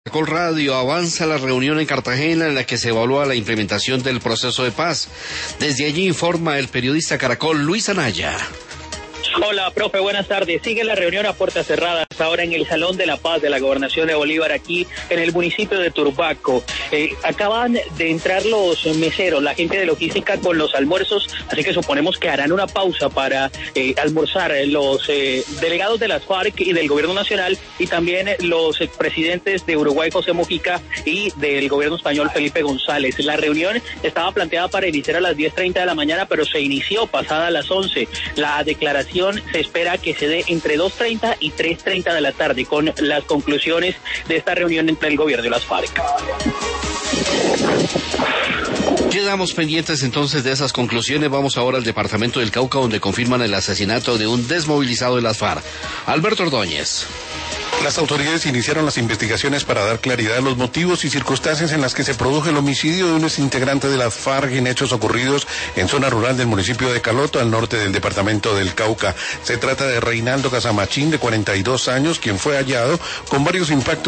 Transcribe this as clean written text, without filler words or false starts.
Caracol Radio, avanza la reunión en Cartagena en la que se evalúa la implementación del proceso de paz. Desde allí informa el periodista Caracol Luis Anaya. Hola, profe, buenas tardes. Sigue la reunión a puertas cerradas ahora en el Salón de la Paz de la Gobernación de Bolívar, aquí en el municipio de Turbaco. Acaban de entrar los meseros, la gente de logística con los almuerzos, así que suponemos que harán una pausa para almorzar los delegados de las FARC y del Gobierno Nacional, y también los expresidentes de Uruguay, José Mujica, y del Gobierno español, Felipe González. La reunión estaba planteada para iniciar a las 10:30 de la mañana, pero se inició pasada las 11. La declaración se espera que se dé entre 2:30 y 3:30 de la tarde, con las conclusiones de esta reunión entre el gobierno y las FARC. Quedamos pendientes entonces de esas conclusiones. Vamos ahora al departamento del Cauca, donde confirman el asesinato de un desmovilizado de las FARC. Alberto Ordóñez. Las autoridades iniciaron las investigaciones para dar claridad a los motivos y circunstancias en las que se produjo el homicidio de un exintegrante de las FARC en hechos ocurridos en zona rural del municipio de Caloto, al norte del departamento del Cauca. Se trata de Reinaldo Casamachín, de 42 años, quien fue hallado con varios impactos